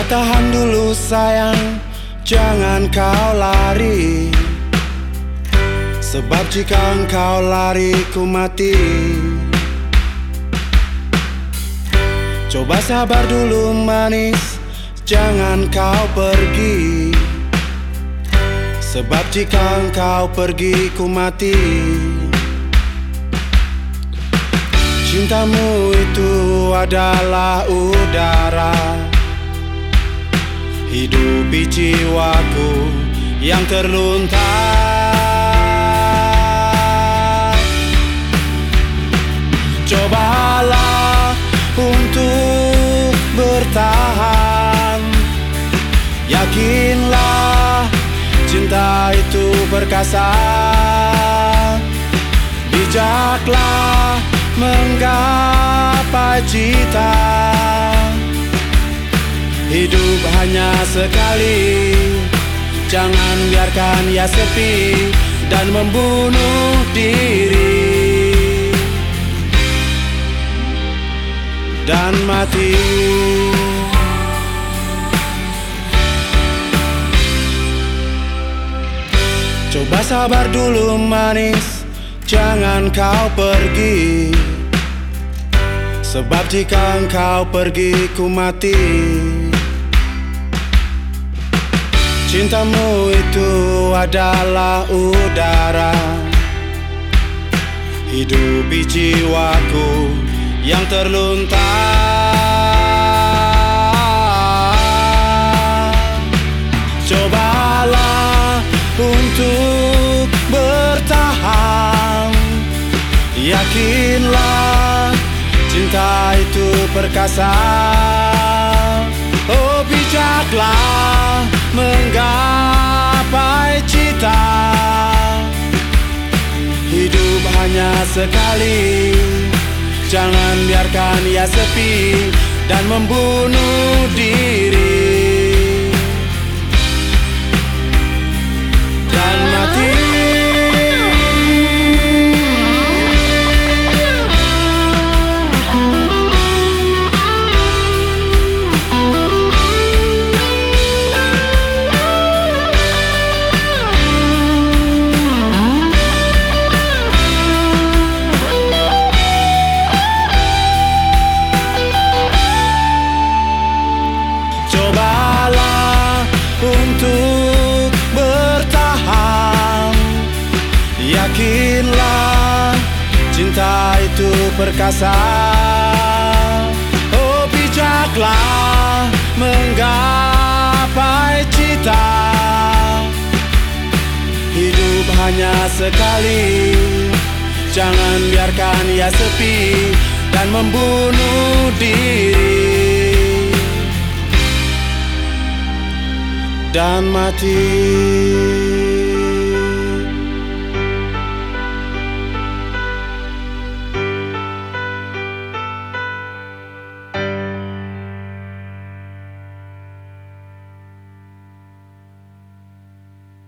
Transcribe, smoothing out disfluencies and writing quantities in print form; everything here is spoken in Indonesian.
tahan dulu sayang, jangan kau lari. Sebab jika engkau lari ku mati. Coba sabar dulu manis, jangan kau pergi. Sebab jika engkau pergi ku mati. Cintamu itu adalah udara, hidupi jiwaku yang terluntar. Cobalah untuk bertahan, yakinlah cinta itu perkasa. Bijaklah menggapai cita, hidup hanya sekali. Jangan biarkan ia sepi dan membunuh diri dan mati. Coba sabar dulu manis, jangan kau pergi. Sebab jika engkau pergi ku mati. Cintamu itu adalah udara, hidupi jiwaku yang terluntar. Cobalah untuk bertahan, yakinlah cinta itu perkasa. Oh, bijaklah menggapai cita, hidup hanya sekali. Jangan biarkan ia sepi dan membunuh diri dan mati. Cobalah untuk bertahan, yakinlah cinta itu perkasa. Oh, bijaklah menggapai cita, hidup hanya sekali. Jangan biarkan ia sepi dan membunuh diri dan mati.